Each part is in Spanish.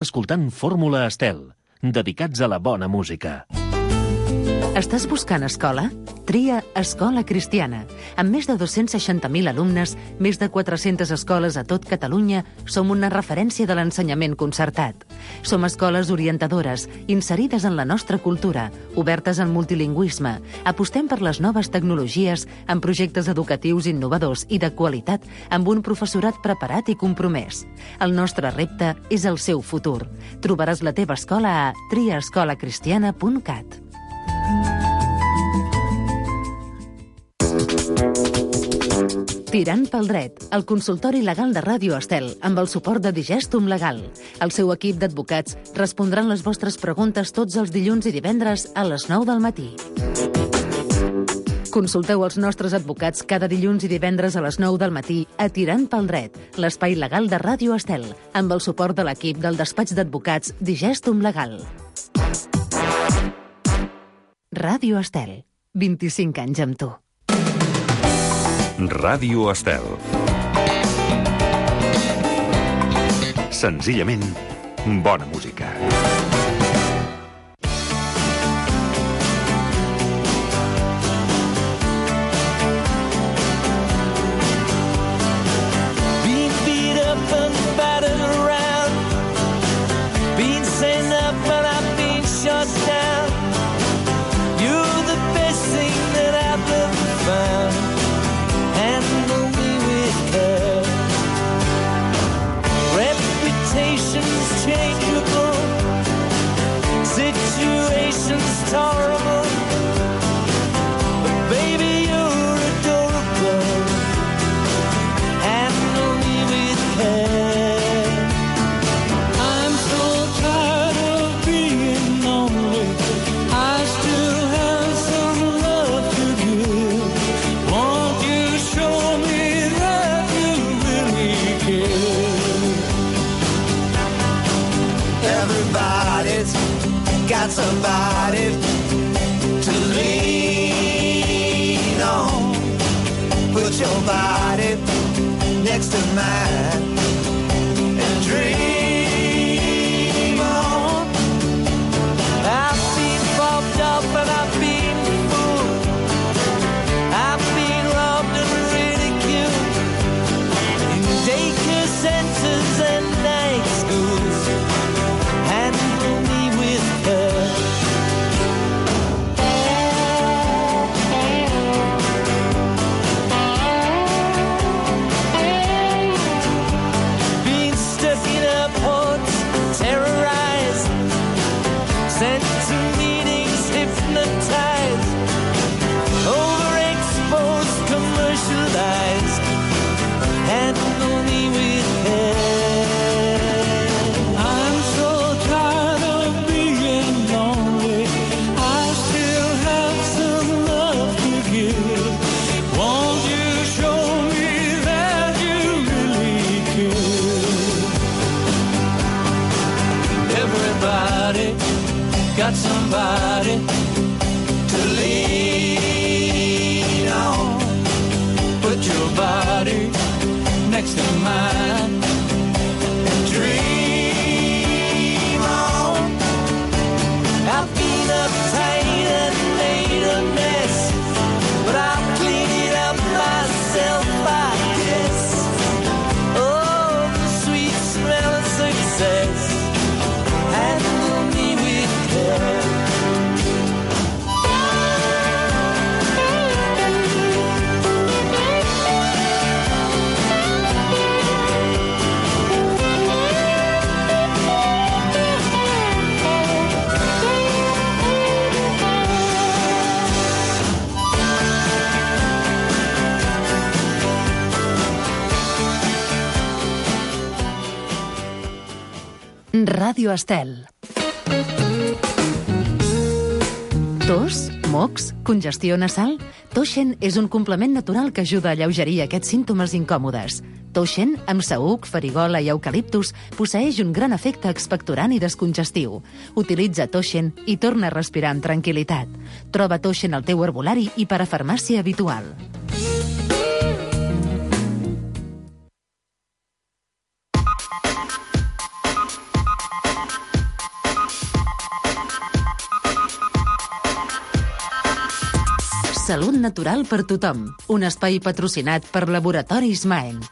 Escoltant Fórmula Estel, dedicats a la bona música. Estàs buscant escola? Tria Escola Cristiana. Amb més de 260.000 alumnes, més de 400 escoles a tot Catalunya, som una referència de l'ensenyament concertat. Som escoles orientadores, inserides en la nostra cultura, obertes al multilingüisme. Apostem per les noves tecnologies, amb projectes educatius innovadors i de qualitat, amb un professorat preparat i compromès. El nostre repte és el seu futur. Trobaràs la teva escola a triaescolacristiana.cat. Tirant pel dret, el consultori legal de Ràdio Estel, amb el suport de Digestum Legal. El seu equip d'advocats respondran les vostres preguntes tots els dilluns i divendres a les 9 del matí. Consulteu els nostres advocats cada dilluns i divendres a les 9 del matí a Tirant pel dret, l'espai legal de Ràdio Estel, amb el suport de l'equip del despatx d'advocats Digestum Legal. Ràdio Estel, 25 anys amb tu. Ràdio Estel. Senzillament, bona música. Somebody to lean on. Put your body next to mine and dream on. I've been bumped up and I've been fooled. I've been robbed and ridiculed in daycare centers and night schools. Handle me with her. Got somebody to lean on. Put your body next to mine and dream on. I've been uptight and made a mess, but I'll clean it up myself, I guess. Oh, the sweet smell of success. Handle me with care. Ràdio Estel. Tos? Mocs? Congestió nasal? Toshen és un complement natural que ajuda a alleugerir aquests símptomes incòmodes. Toshen, amb saüc, farigola i eucaliptus, posseeix un gran efecte expectorant i descongestiu. Utilitza Toshen i torna a respirar amb tranquil·litat. Troba Toshen al teu herbolari i parafarmàcia habitual. Salut natural per tothom. Un espai patrocinat per Laboratoris Maen.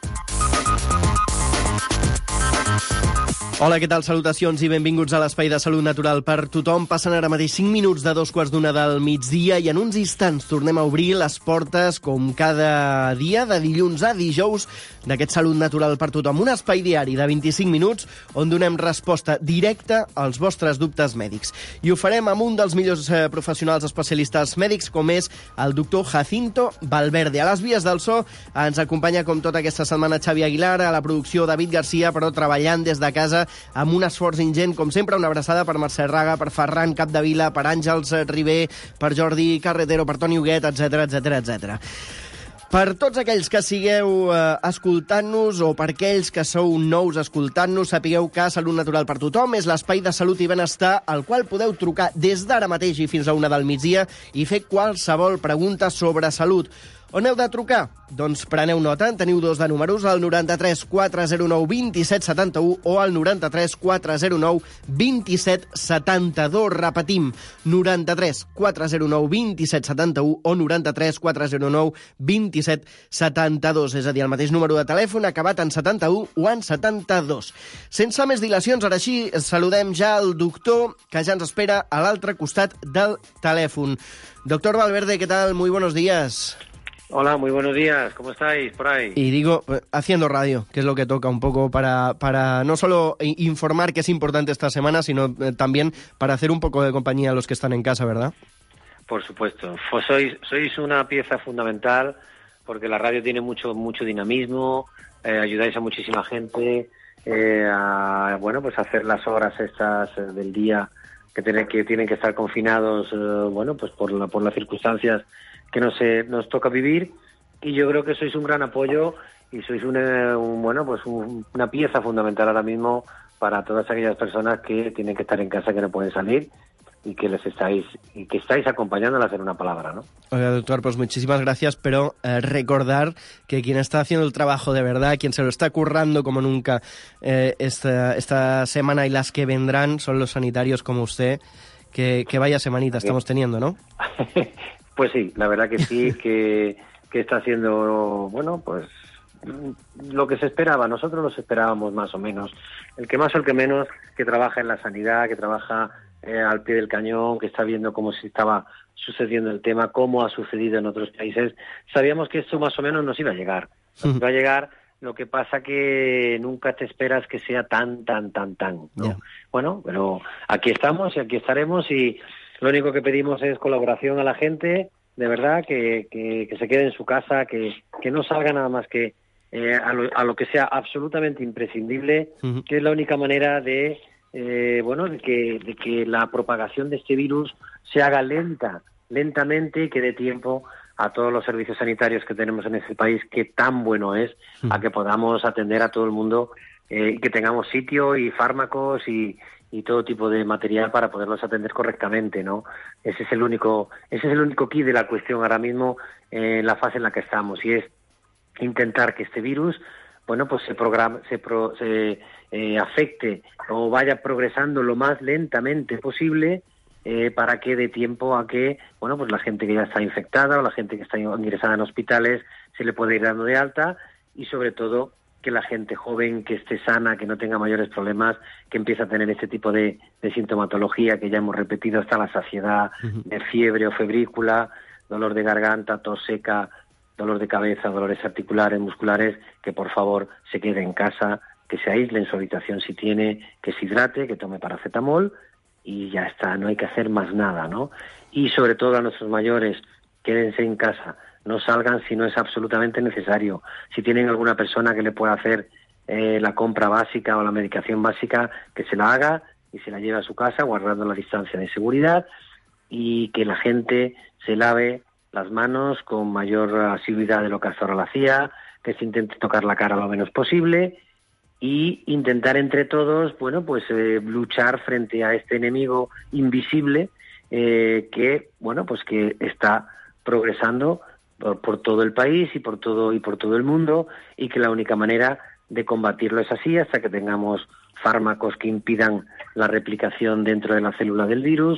Hola, què tal? Salutacions i benvinguts a l'Espai de Salut Natural per tothom. Passen ara mateix 5 minuts de 2:15 del migdia i en uns instants tornem a obrir les portes, com cada dia, de dilluns a dijous, d'aquest Salut Natural per tothom. Un espai diari de 25 minuts on donem resposta directa als vostres dubtes mèdics. I ho farem amb un dels millors professionals especialistes mèdics, com és el doctor Jacinto Valverde. A les vies del so ens acompanya, com tota aquesta setmana, Xavi Aguilar, a la producció David Garcia, però treballant des de casa amb un esforç ingent, com sempre. Una abraçada per Mercè Raga, per Ferran Capdevila, per Àngels Ribé, per Jordi Carretero, per Toni Huguet, etc etc. Per tots aquells que sigueu escoltant-nos o per aquells que sou nous escoltant-nos, sapigueu que Salut Natural per tothom és l'espai de salut i benestar al qual podeu trucar des d'ara mateix i fins a 1 del migdia i fer qualsevol pregunta sobre salut. On heu de trucar? Doncs preneu nota, en teniu 2 de números, el 93 409 27 71 o el 93 409 27 72. Repetim, 93 409 27 71 o 93 409 27 72. És a dir, el mateix número de telèfon acabat en 71 o en 72. Sense més dilacions, ara sí, saludem ja el doctor que ja ens espera a l'altre costat del telèfon. Doctor Valverde, ¿qué tal? Muy buenos días. Hola, muy buenos días. ¿Cómo estáis por ahí? Y digo, haciendo radio, que es lo que toca un poco para no solo informar que es importante esta semana, sino también para hacer un poco de compañía a los que están en casa, ¿verdad? Por supuesto. Pues sois una pieza fundamental porque la radio tiene mucho dinamismo, ayudáis a muchísima gente a hacer las horas estas del día que tienen que estar confinados, pues por las circunstancias que nos toca vivir, y yo creo que sois un gran apoyo y sois una pieza fundamental ahora mismo para todas aquellas personas que tienen que estar en casa, que no pueden salir y que estáis acompañándolas en una palabra, ¿no? Oiga, doctor, pues muchísimas gracias, pero recordar que quien está haciendo el trabajo de verdad, quien se lo está currando como nunca esta semana y las que vendrán, son los sanitarios como usted, que vaya semanita estamos teniendo, ¿no? Pues sí, la verdad que sí, que está haciendo, pues lo que se esperaba. Nosotros los esperábamos más o menos. El que más o el que menos, que trabaja en la sanidad, que trabaja al pie del cañón, que está viendo cómo se estaba sucediendo el tema, cómo ha sucedido en otros países. Sabíamos que esto más o menos nos iba a llegar. Nos iba a llegar, lo que pasa que nunca te esperas que sea tan, ¿no? Yeah. Bueno, pero aquí estamos y aquí estaremos, y lo único que pedimos es colaboración a la gente, de verdad, que se quede en su casa, que no salga nada más que a lo que sea absolutamente imprescindible, que es la única manera de que la propagación de este virus se haga lentamente, y que dé tiempo a todos los servicios sanitarios que tenemos en este país, que tan bueno es, a que podamos atender a todo el mundo, que tengamos sitio y fármacos y todo tipo de material para poderlos atender correctamente, ¿no? Ese es el único quid de la cuestión ahora mismo, en la fase en la que estamos, y es intentar que este virus, se afecte o vaya progresando lo más lentamente posible, para que dé tiempo a que, la gente que ya está infectada o la gente que está ingresada en hospitales se le pueda ir dando de alta, y sobre todo que la gente joven, que esté sana, que no tenga mayores problemas, que empiece a tener este tipo de sintomatología que ya hemos repetido hasta la saciedad, de fiebre o febrícula, dolor de garganta, tos seca, dolor de cabeza, dolores articulares, musculares, que por favor se quede en casa, que se aísle en su habitación si tiene, que se hidrate, que tome paracetamol, y ya está, no hay que hacer más nada, ¿no? Y sobre todo a nuestros mayores, quédense en casa, no salgan si no es absolutamente necesario. Si tienen alguna persona que le pueda hacer la compra básica o la medicación básica, que se la haga y se la lleve a su casa, guardando la distancia de seguridad, y que la gente se lave las manos con mayor asiduidad de lo que hasta ahora lo hacía, que se intente tocar la cara lo menos posible, y intentar entre todos, luchar frente a este enemigo invisible, que está progresando por todo el país y por todo el mundo, y que la única manera de combatirlo es así, hasta que tengamos fármacos que impidan la replicación dentro de la célula del virus,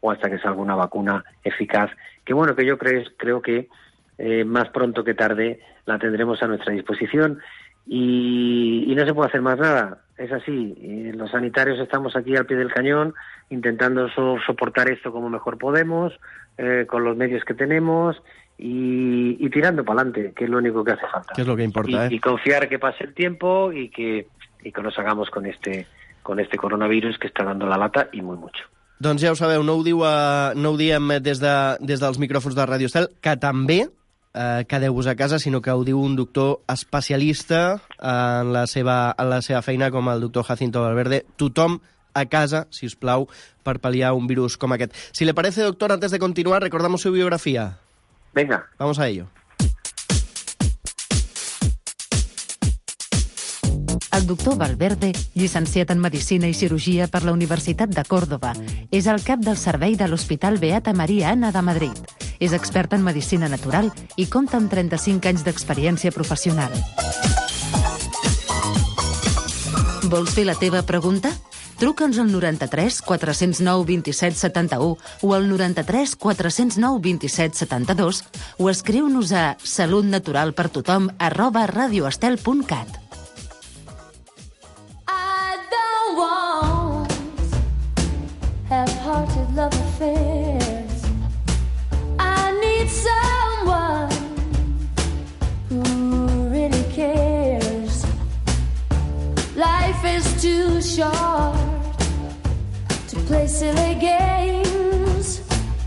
o hasta que salga una vacuna eficaz, que bueno, que yo creo que más pronto que tarde la tendremos a nuestra disposición y no se puede hacer más nada. Es así, los sanitarios estamos aquí al pie del cañón intentando soportar esto como mejor podemos, con los medios que tenemos y tirando para adelante, que es lo único que hace falta. Que es lo que importa, y confiar que pase el tiempo y que nos hagamos con este coronavirus que está dando la lata i molt mucho. Doncs ja ho sabeu, no ho diem des dels micròfons de Ràdio Estel, que també quedeu-vos a casa, sinó que ho diu un doctor especialista en la seva feina, com el doctor Jacinto Valverde. Tothom a casa, si us plau, per pal·liar un virus com aquest. Si le parece, doctor, antes de continuar, recordamos su biografía. Venga. Vamos a ello. El doctor Valverde, llicenciat en Medicina i Cirurgia per la Universitat de Còrdova, és el cap del servei de l'Hospital Beata Maria Anna de Madrid. És expert en medicina natural i compta amb 35 anys d'experiència professional. Vols fer la teva pregunta? Truca'ns al 93 409 27 71 o al 93 409 27 72 o escriu-nos a salutnaturalpertothom@radioestel.cat. Half-hearted love affairs. I need someone who really cares. Life is too short to play silly games.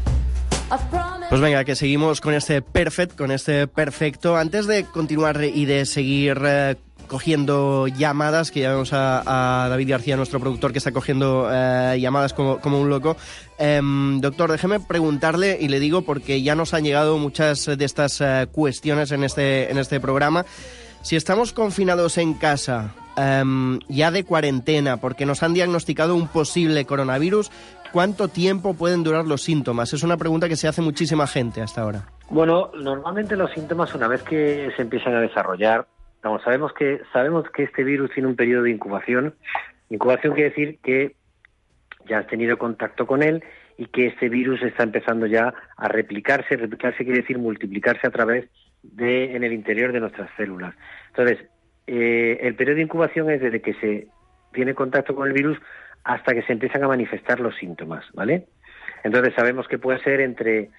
Pues venga, que seguimos con este perfecto. Antes de continuar y de seguir cogiendo llamadas, que ya vemos a David García, nuestro productor, que está cogiendo llamadas como un loco. Doctor, déjeme preguntarle, y le digo porque ya nos han llegado muchas de estas cuestiones en este programa. Si estamos confinados en casa, ya de cuarentena, porque nos han diagnosticado un posible coronavirus, ¿cuánto tiempo pueden durar los síntomas? Es una pregunta que se hace muchísima gente hasta ahora. Bueno, normalmente los síntomas, una vez que se empiezan a desarrollar, sabemos que este virus tiene un periodo de incubación. Incubación quiere decir que ya has tenido contacto con él y que este virus está empezando ya a replicarse. Replicarse quiere decir multiplicarse a través en el interior de nuestras células. Entonces, el periodo de incubación es desde que se tiene contacto con el virus hasta que se empiezan a manifestar los síntomas, ¿vale? Entonces sabemos que puede ser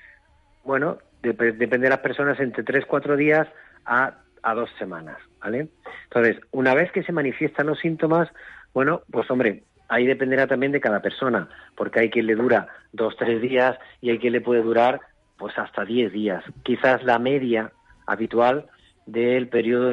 depende de las personas, entre 3-4 días a 2 semanas, ¿vale? Entonces, una vez que se manifiestan los síntomas, pues hombre, ahí dependerá también de cada persona, porque hay quien le dura 2-3 días y hay quien le puede durar pues hasta 10 días. Quizás la media habitual del periodo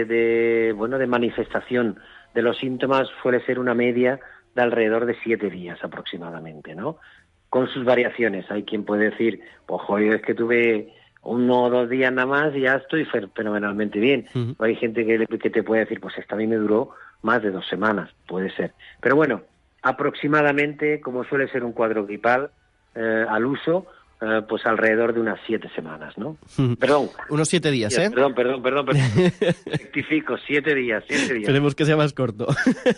de manifestación de los síntomas suele ser una media de alrededor de 7 días aproximadamente, ¿no? Con sus variaciones. Hay quien puede decir, pues joder, es que tuve 1 o 2 días nada más y ya estoy fenomenalmente bien. Uh-huh. Hay gente que te puede decir, pues esta a mí me duró más de 2 semanas, puede ser. Pero bueno, aproximadamente, como suele ser un cuadro gripal al uso, pues alrededor de unas 7 semanas, ¿no? Perdón. Unos 7 días, ¿eh? Perdón. Rectifico, 7 días. Esperemos que sea más corto.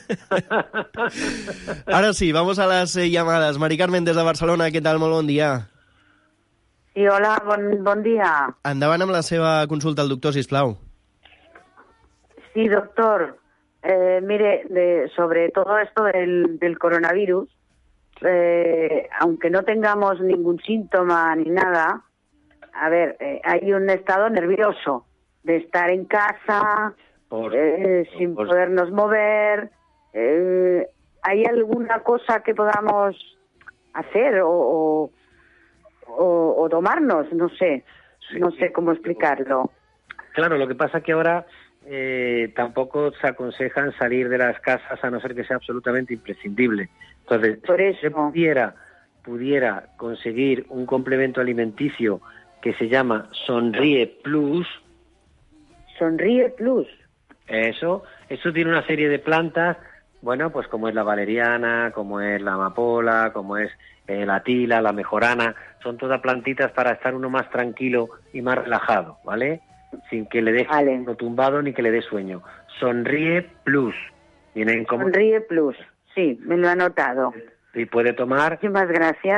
Ahora sí, vamos a las llamadas. Mari Carmen, des de Barcelona, què tal? Molt bon dia. Sí, hola, bon dia. Endavant amb la seva consulta al doctor, sisplau. Sí, doctor. Mire, sobre todo esto del coronavirus, aunque no tengamos ningún síntoma ni nada, a ver, hay un estado nervioso de estar en casa, sin podernos mover. ¿Hay alguna cosa que podamos hacer o tomarnos? No sé cómo explicarlo. Claro, lo que pasa que ahora tampoco se aconsejan salir de las casas a no ser que sea absolutamente imprescindible. Entonces, si se pudiera conseguir un complemento alimenticio que se llama Sonríe Plus. Sonríe Plus. Eso tiene una serie de plantas, pues como es la valeriana, como es la amapola, como es la tila, la mejorana, son todas plantitas para estar uno más tranquilo y más relajado, ¿vale? Sin que le dé uno tumbado ni que le dé sueño. Sonríe Plus. Sonríe Plus. Sí, me lo he anotado. Y puede tomar... Muchísimas gracias.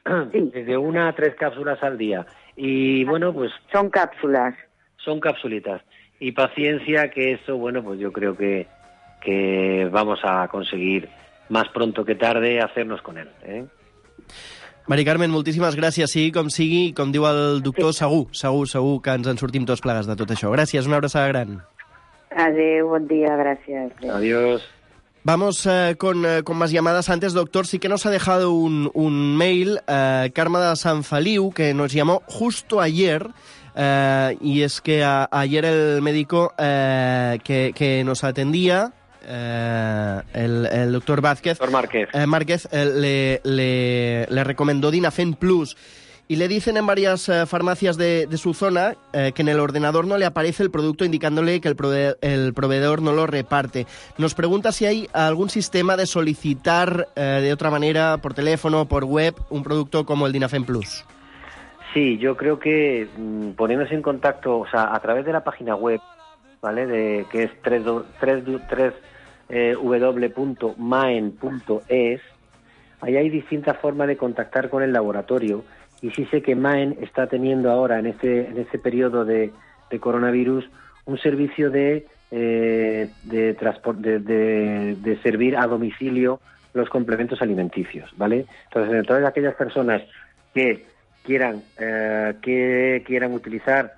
desde 1 a 3 cápsulas al día. Y bueno, pues Son cápsulas. son capsulitas. Y paciencia, que eso, bueno, pues yo creo que vamos a conseguir más pronto que tarde hacernos con él. Mari Carmen, moltíssimes gràcies. Sigui com sigui, com diu el doctor, segur que ens en sortim tots plegats de tot això. Gràcies, una abraçada gran. Adeu, buen día, gracias. Adiós. Vamos con más llamadas. Antes, doctor, sí que nos ha dejado un mail Carmen de San Feliu, que nos llamó justo ayer, y es que ayer el médico que nos atendía, el doctor Vázquez, Márquez le recomendó Dinafen Plus. Y le dicen en varias farmacias de su zona que en el ordenador no le aparece el producto, indicándole que el proveedor no lo reparte. Nos pregunta si hay algún sistema de solicitar de otra manera, por teléfono, por web, un producto como el Dinafen Plus. Sí, yo creo que poniéndose en contacto, o sea, a través de la página web, ¿vale? Que es www.maen.es, ahí hay distintas formas de contactar con el laboratorio. Y sí sé que Maen está teniendo ahora, en este periodo de coronavirus, un servicio de servir a domicilio los complementos alimenticios, ¿vale? Entonces, en todas aquellas personas que quieran utilizar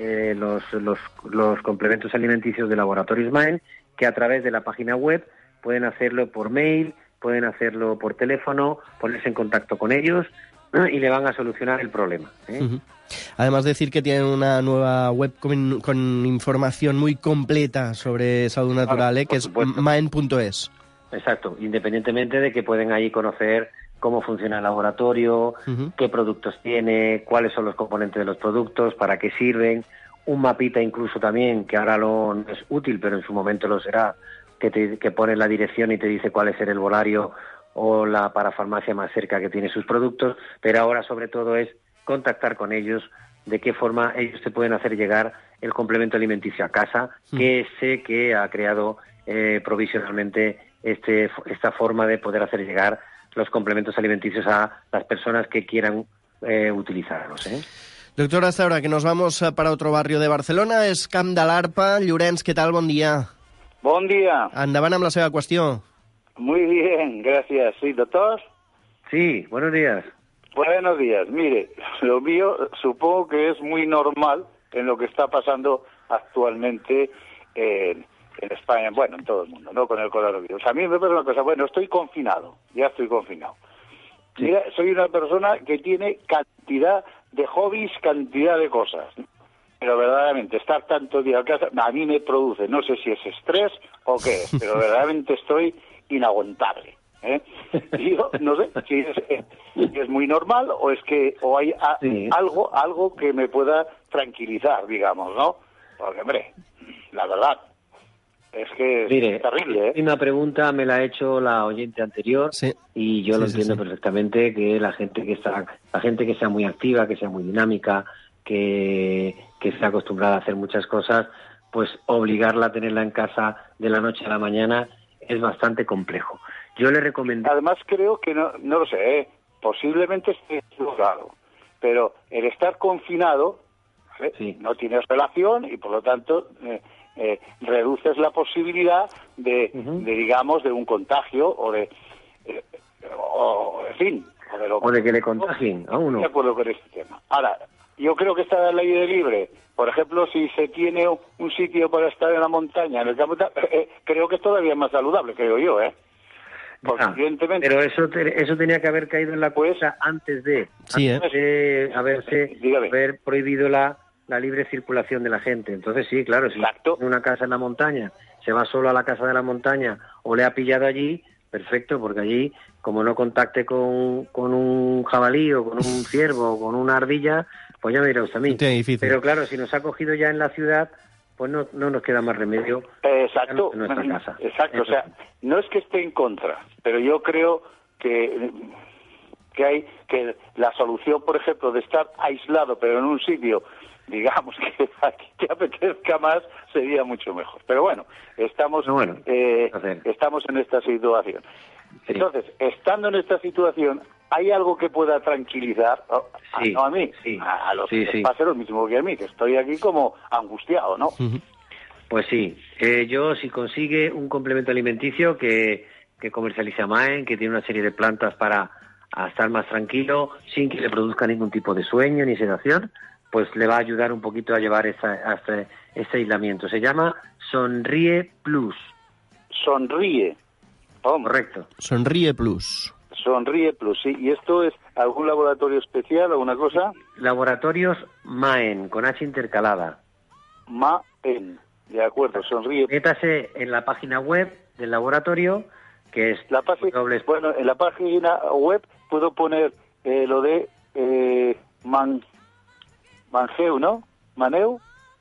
los complementos alimenticios de Laboratorios Maen, que a través de la página web pueden hacerlo por mail, pueden hacerlo por teléfono, ponerse en contacto con ellos y le van a solucionar el problema. Uh-huh. Además, decir que tienen una nueva web con información muy completa sobre salud natural, que es maen.es. Exacto, independientemente de que pueden ahí conocer cómo funciona el laboratorio, qué productos tiene, cuáles son los componentes de los productos, para qué sirven, un mapita incluso también, que ahora no es útil, pero en su momento lo será, que pone la dirección y te dice cuál es el herbolario o la parafarmacia más cerca que tiene sus productos, pero ahora sobre todo es contactar con ellos, de qué forma ellos te pueden hacer llegar el complemento alimenticio a casa, que sé que ha creado provisionalmente esta forma de poder hacer llegar los complementos alimenticios a las personas que quieran utilizarlos. Doctor, hasta ahora que nos vamos para otro barrio de Barcelona, és Camp de l'Arpa. Llorenç, què tal? Bon dia. Bon dia. Endavant amb la seva qüestió. Muy bien, gracias. ¿Sí, doctor? Sí, buenos días. Buenos días. Mire, lo mío supongo que es muy normal en lo que está pasando actualmente en España, bueno, en todo el mundo, ¿no? Con el coronavirus. A mí me pasa una cosa, bueno, estoy confinado, ya estoy confinado. Sí. Mira, soy una persona que tiene cantidad de hobbies, cantidad de cosas. Pero verdaderamente, estar tanto día en casa, a mí me produce, no sé si es estrés o qué es, pero verdaderamente estoy inaguantable. Yo no sé si es muy normal o es que hay algo que me pueda tranquilizar, digamos, ¿no? Porque, hombre, la verdad es que es terrible, Una pregunta me la ha hecho la oyente anterior, y yo lo entiendo perfectamente, que la gente que sea muy activa, que sea muy dinámica, que esté acostumbrada a hacer muchas cosas, pues obligarla a tenerla en casa de la noche a la mañana es bastante complejo. Yo le recomiendo... Además creo que, no lo sé, posiblemente esté equivocado, pero el estar confinado, ¿vale? No tienes relación y por lo tanto reduces la posibilidad de digamos, de un contagio o de en fin, o de que le contagien a uno. De acuerdo con este tema. Ahora, yo creo que está la ley de libre. Por ejemplo, si se tiene un sitio para estar en la montaña, en el campo, creo que es todavía más saludable, creo yo, evidentemente. Pero eso tenía que haber caído en la cuesta antes de haber prohibido la libre circulación de la gente. Entonces sí, claro, si tiene una casa en la montaña, se va solo a la casa de la montaña o le ha pillado allí, perfecto, porque allí, como no contacte con un jabalí o con un ciervo o con una ardilla, pues ya me dirá usted a mí. Pero claro, si nos ha cogido ya en la ciudad, pues no nos queda más remedio en nuestra casa. Exacto, o sea, no es que esté en contra, pero yo creo que la solución, por ejemplo, de estar aislado, pero en un sitio, digamos, que aquí te apetezca más, sería mucho mejor. Pero bueno, estamos en esta situación. Sí. Entonces, estando en esta situación, ¿hay algo que pueda tranquilizar? Sí, no a mí, sí. a los Sí, que sí. les pase lo mismo que a mí, que estoy aquí como angustiado, ¿no? Pues sí, yo si consigue un complemento alimenticio que comercializa Maen, que tiene una serie de plantas para estar más tranquilo, sin que le produzca ningún tipo de sueño ni sedación, pues le va a ayudar un poquito a llevar ese aislamiento. Se llama Sonríe Plus. Sonríe. Correcto. Sonríe Plus. Sonríe Plus, sí. ¿Y esto es algún laboratorio especial, alguna cosa? Laboratorios Maen, con H intercalada. Maen. De acuerdo, Sonríe. Métase en la página web del laboratorio, que es La página, bueno, en la página web puedo poner lo de Mangeu, ¿no? ¿Maneu?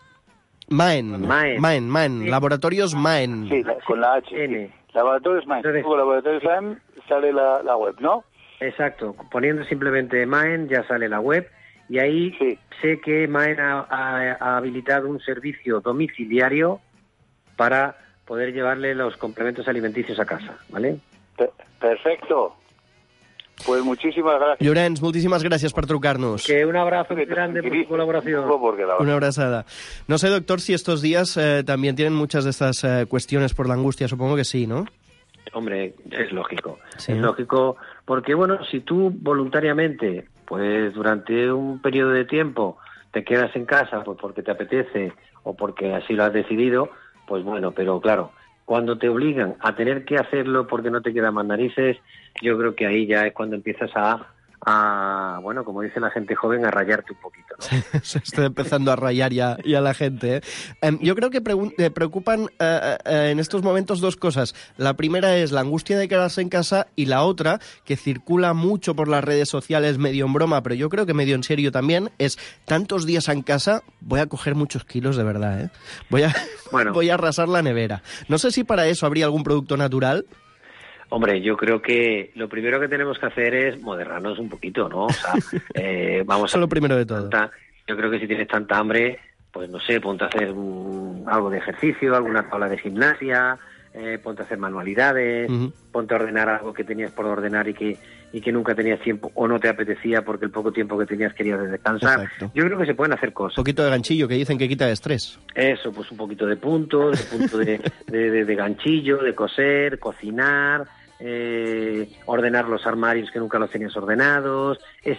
Maen. Laboratorios Maen. Sí, con la H. N. Sí. Laboratorios Maen. Luego Laboratorios Maen sale la web, ¿no? Exacto. Poniendo simplemente Maen ya sale la web y ahí sé que Maen ha habilitado un servicio domiciliario para poder llevarle los complementos alimenticios a casa, ¿vale? Perfecto. Pues muchísimas gracias. Llorenç, moltíssimes gràcies per trucar-nos. Que un abrazo muy grande por tu colaboración. Una abrazada. No sé, doctor, si estos días también tienen muchas de estas cuestiones por la angustia. Supongo que sí, ¿no? Hombre, es lógico. Sí. Es lógico porque, bueno, si tú voluntariamente, pues durante un periodo de tiempo te quedas en casa pues porque te apetece o porque así lo has decidido, pues bueno, pero claro, cuando te obligan a tener que hacerlo porque no te quedan más narices, yo creo que ahí ya es cuando empiezas a bueno, como dice la gente joven, a rayarte un poquito, ¿no? Se está empezando a rayar ya la gente. Yo creo que preocupan en estos momentos dos cosas. La primera es la angustia de quedarse en casa y la otra, que circula mucho por las redes sociales, medio en broma, pero yo creo que medio en serio también, es tantos días en casa, voy a coger muchos kilos de verdad, ¿eh? Voy a arrasar la nevera. No sé si para eso habría algún producto natural. Hombre, yo creo que lo primero que tenemos que hacer es moderarnos un poquito, ¿no? O sea, vamos Eso es lo primero de todo. Yo creo que si tienes tanta hambre, pues no sé, ponte a hacer algo de ejercicio, alguna tabla de gimnasia, ponte a hacer manualidades, ponte a ordenar algo que tenías por ordenar y que nunca tenías tiempo o no te apetecía porque el poco tiempo que tenías querías descansar. Exacto. Yo creo que se pueden hacer cosas. Un poquito de ganchillo, que dicen que quita estrés. Eso, pues un poquito de puntos, de ganchillo, de coser, cocinar, ordenar los armarios que nunca los tenías ordenados,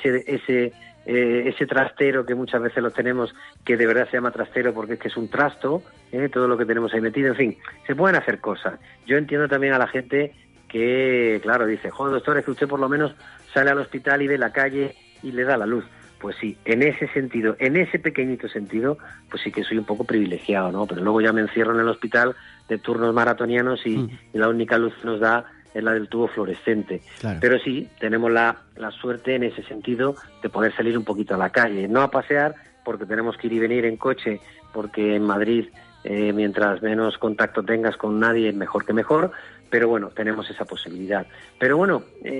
ese trastero que muchas veces los tenemos, que de verdad se llama trastero porque es que es un trasto, todo lo que tenemos ahí metido, en fin, se pueden hacer cosas. Yo entiendo también a la gente que, claro, dice, joder, doctor, es que usted por lo menos sale al hospital y ve la calle y le da la luz. Pues sí, en ese sentido, en ese pequeñito sentido, pues sí que soy un poco privilegiado, ¿no? Pero luego ya me encierro en el hospital de turnos maratonianos y la única luz que nos da es la del tubo fluorescente. Claro. Pero sí, tenemos la suerte en ese sentido de poder salir un poquito a la calle, no a pasear, porque tenemos que ir y venir en coche, porque en Madrid, mientras menos contacto tengas con nadie, mejor que mejor, pero bueno, tenemos esa posibilidad. Pero bueno,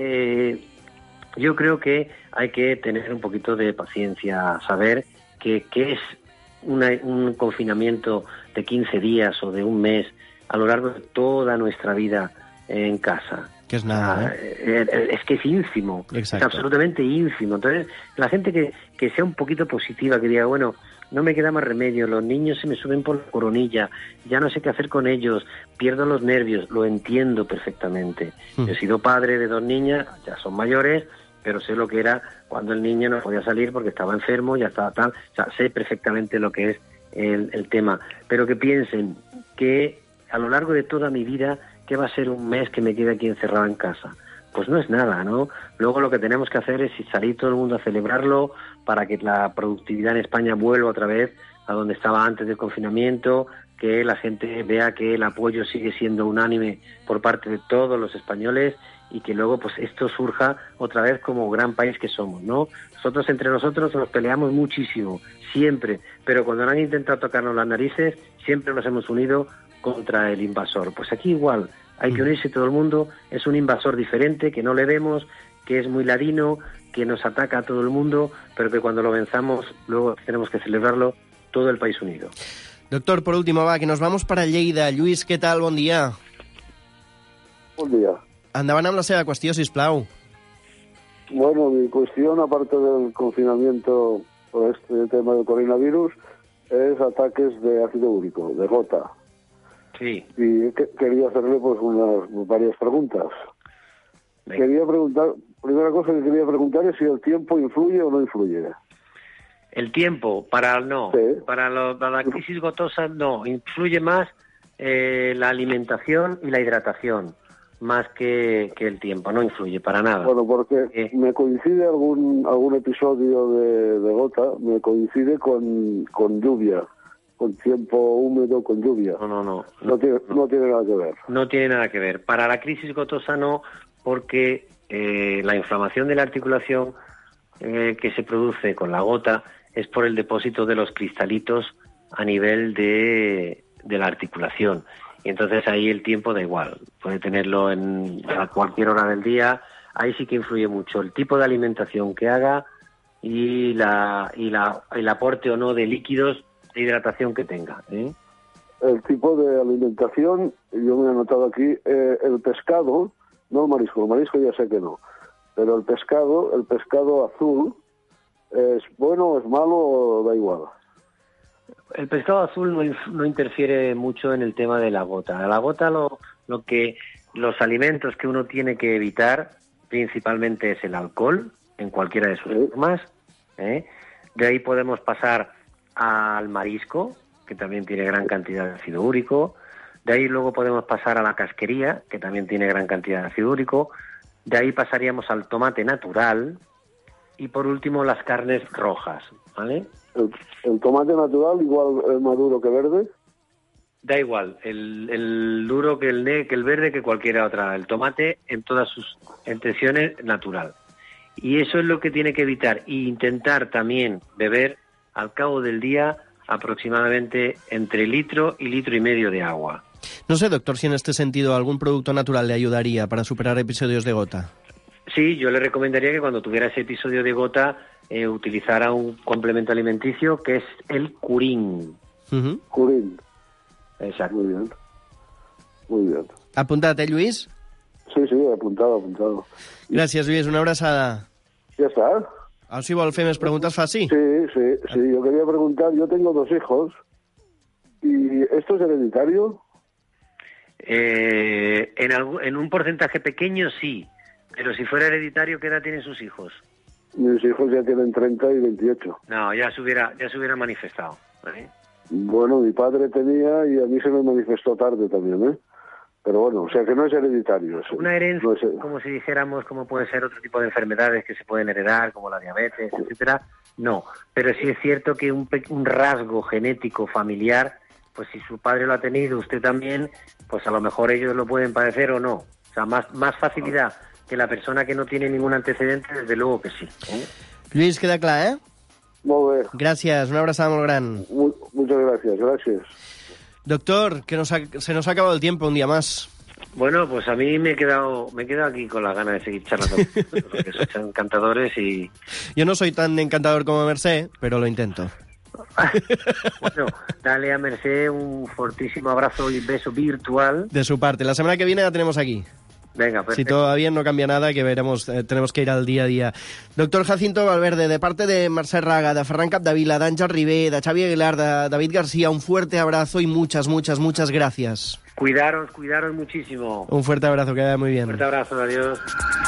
yo creo que hay que tener un poquito de paciencia, saber que es un confinamiento de 15 días o de un mes a lo largo de toda nuestra vida en casa. Que es nada, es que es ínfimo. Exacto. Es absolutamente ínfimo. Entonces, la gente que sea un poquito positiva, que diga, bueno, no me queda más remedio, los niños se me suben por la coronilla, ya no sé qué hacer con ellos, pierdo los nervios, lo entiendo perfectamente. Yo he sido padre de 2 niñas, ya son mayores, pero sé lo que era cuando el niño no podía salir porque estaba enfermo, ya estaba tal, o sea, sé perfectamente lo que es el tema. Pero que piensen que a lo largo de toda mi vida, ¿qué va a ser un mes que me quede aquí encerrado en casa? Pues no es nada, ¿no? Luego lo que tenemos que hacer es salir todo el mundo a celebrarlo para que la productividad en España vuelva otra vez a donde estaba antes del confinamiento, que la gente vea que el apoyo sigue siendo unánime por parte de todos los españoles y que luego pues esto surja otra vez como gran país que somos, ¿no? Nosotros entre nosotros nos peleamos muchísimo, siempre, pero cuando han intentado tocarnos las narices, siempre nos hemos unido contra el invasor. Pues aquí igual, hay que unirse todo el mundo, es un invasor diferente, que no le vemos, que es muy ladino, que nos ataca a todo el mundo, pero que cuando lo venzamos, luego tenemos que celebrarlo todo el país unido. Doctor, por último, que nos vamos para Lleida. Lluís, ¿qué tal? Bon dia. Bon dia. endavant amb la seva qüestió, sisplau. Bueno, mi cuestión, aparte del confinamiento por este tema del coronavirus, es ataques de ácido úrico, de gota. Sí. Y quería hacerle pues varias preguntas. Venga. Quería preguntar, primera cosa que quería preguntar es si el tiempo influye o no influye. El tiempo, para Sí. la crisis gotosa no, influye más la alimentación y la hidratación, más que el tiempo, no influye para nada. Bueno, porque me coincide algún episodio de gota, me coincide con lluvia, con tiempo húmedo, con lluvia. No tiene nada que ver. No tiene nada que ver. Para la crisis gotosa no, porque la inflamación de la articulación que se produce con la gota es por el depósito de los cristalitos a nivel de la articulación. Y entonces ahí el tiempo da igual. Puede tenerlo a cualquier hora del día. Ahí sí que influye mucho el tipo de alimentación que haga y el aporte o no de líquidos de hidratación que tenga. El tipo de alimentación, yo me he anotado aquí, el pescado, no el marisco ya sé que no, pero el pescado azul, ¿es bueno, es malo o da igual? El pescado azul no interfiere mucho en el tema de la gota. La gota los alimentos que uno tiene que evitar principalmente es el alcohol, en cualquiera de sus formas. De ahí podemos pasar al marisco, que también tiene gran cantidad de ácido úrico. De ahí luego podemos pasar a la casquería, que también tiene gran cantidad de ácido úrico. De ahí pasaríamos al tomate natural. Y por último, las carnes rojas, ¿vale? ¿El tomate natural igual es más duro que verde? Da igual, el duro que el verde que cualquiera otra. El tomate en todas sus intenciones natural. Y eso es lo que tiene que evitar. Y intentar también beber al cabo del día aproximadamente entre litro y litro y medio de agua. No sé, doctor, si en este sentido algún producto natural le ayudaría para superar episodios de gota. Sí, yo le recomendaría que cuando tuviera ese episodio de gota utilizara un complemento alimenticio que es el curín. Curín. Exacto. Muy bien. Apuntat, Lluís? Sí, apuntado. Gràcies, Lluís. Una abraçada. ¿Ya está? Si vol fer més preguntes, faci. Sí. Yo quería preguntar, yo tengo 2 hijos, ¿y esto es hereditario? En un porcentaje pequeño sí, pero si fuera hereditario, ¿qué edad tienen sus hijos? Mis hijos ya tienen 30 y 28. No, ya se hubiera manifestado. Bueno, mi padre tenía y a mí se me manifestó tarde también, Pero bueno, o sea que no es hereditario. Una herencia, como si dijéramos, como puede ser otro tipo de enfermedades que se pueden heredar, como la diabetes, etcétera. No, pero sí es cierto que un rasgo genético familiar, pues si su padre lo ha tenido, usted también, pues a lo mejor ellos lo pueden padecer o no. O sea, más facilidad que la persona que no tiene ningún antecedente, desde luego que sí. Lluís, queda clar, Molt bé. Gràcies, una abraçada molt gran. Muchas gracias. Doctor, que se nos ha acabado el tiempo un día más. Bueno, pues a mí me he quedado aquí con las ganas de seguir charlando, porque son encantadores y... Yo no soy tan encantador como Mercé, pero lo intento. Bueno, dale a Mercé un fortísimo abrazo y beso virtual. De su parte. La semana que viene la tenemos aquí. Venga, perfecto. Si todavía no cambia nada, que veremos, tenemos que ir al día a día. Doctor Jacinto Valverde, de parte de Mercè Raga, de Ferran Capdevila, d'Àngel Ribé, de Xavi Aguilar, de David García, un fuerte abrazo y muchas gracias. Cuidaros muchísimo. Un fuerte abrazo, que vaya muy bien. Un fuerte abrazo, adiós.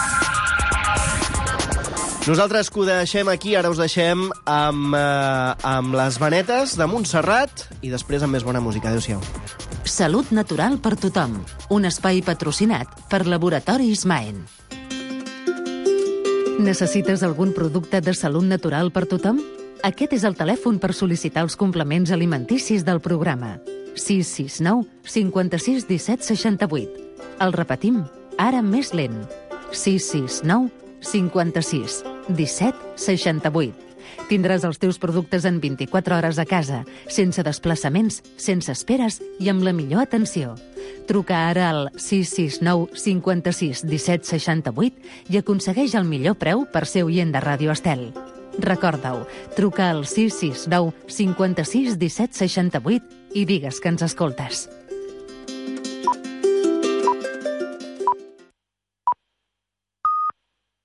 Nosaltres que ho deixem aquí, ara us deixem amb les Venetes de Montserrat i després amb més bona música. Adéu-siau. Salut natural per tothom. Un espai patrocinat per Laboratoris Maen. Necessites algun producte de salut natural per tothom? Aquest és el telèfon per sol·licitar els complements alimenticis del programa. 669 56 17 68. El repetim, ara més lent. 669 56 17 68. Tindràs els teus productes en 24 hores a casa, sense desplaçaments, sense esperes i amb la millor atenció. Truca ara al 669 56 17 68 i aconsegueix el millor preu per ser oient de Ràdio Estel. Recorda-ho, truca al 669 56 17 68 i digues que ens escoltes.